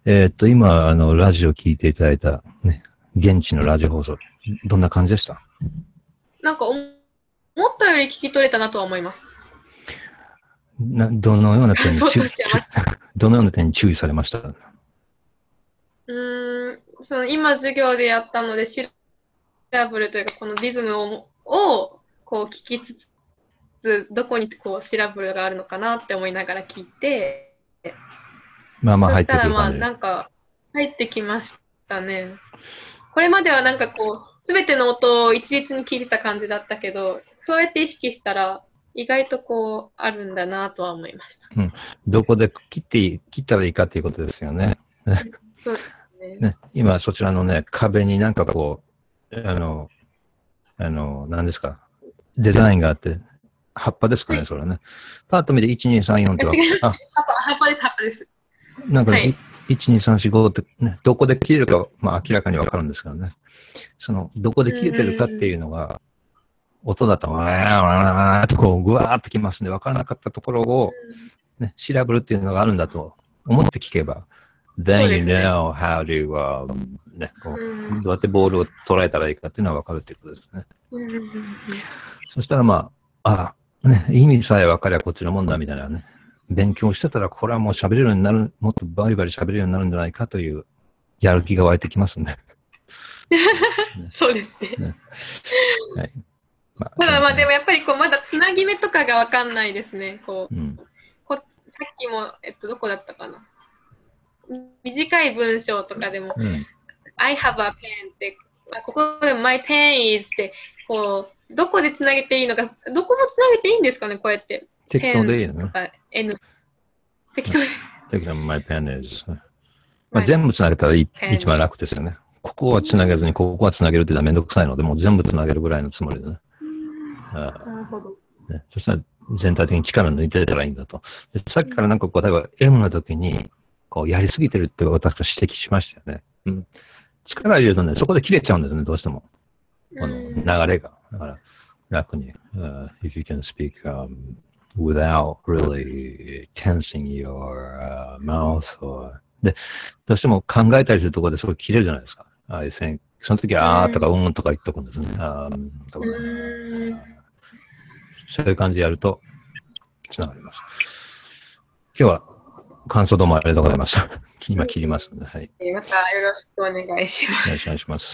今、ラジオ聞いていただいた、ね、現地のラジオ放送、どんな感じでした？ なんか思ったより聞き取れたなとは思います。 どのような点に感想としては。 どのような点に注意されました？ 今授業でやったので、シラブルというか、このリズムをこう聞きつつ、どこにこうシラブルがあるのかなって思いながら聞いて、 まあまあ入っそしたらてくる感じです。 なんか入ってきましたね。これまではなんかこう、すべての音を一律に聞いてた感じだったけど、そうやって意識したら、意外とこう、あるんだなとは思いました。 うん。どこで切ったらいいかっていうことですよね。 そうですね。 ね、今、そちらのね、壁になんかこう、何ですか、デザインがあって、葉っぱですかね、 はい。 それはね。パッと見て、1、2、3、4って違う。葉っぱです、葉っぱです。 なんかね、 はい。 1、2、3、4、5って、ね、どこで切れるか、まあ明らかにわかるんですけどね。どこで切れてるかっていうのが、音だと、わーわーとこう、ぐわーってきますんで、わからなかったところを、ね、調べるっていうのがあるんだと思って聞けば、 そ then うで you すね。 know how to, ね、こう、どうやってボールを捉えたらいいかっていうのはわかるっていうことですね。そしたらまあ、ね、意味さえわかりゃこっちのもんだみたいなね。勉強してたら、これはもう喋れるようになる、もっとバリバリ喋れるようになるんじゃないかというやる気が湧いてきますね。 そうですね。 ね、はい。 ただまあでもやっぱりこうまだつなぎ目とかがわかんないですね。こう、さっきも、どこだったかな。短い文章とかでも、I have a pen って、ここで my pen is って、こう、どこでつなげていいのか、どこもつなげていいんですかね、こうやって。 適当でいい pen とのね。 か n。適当で。 適当に my pen is。まあ、全部つなげたら一番楽ですよね。ここはつなげずに、ここはつなげるっていうのはめんどくさいので、もう全部つなげるぐらいのつもりでね。 なるほど。 ね、そしたら全体的に力抜いてたらいいんだと。でさっきからなんかこう、例えば M の時に、こう、やりすぎてるって私は指摘しましたよね。うん。力入れるとね、そこで切れちゃうんですね、どうしても。流れが。だから、楽に、if you can speak, without really tensing your, mouth or で、どうしても考えたりするところですごい切れるじゃないですか。その時は、とか、とか言っとくんですね。とかそういう感じでやると、つながります。今日は感想どうもありがとうございました。今切りますので、はい。 またよろしくお願いします。 よろしくお願いします。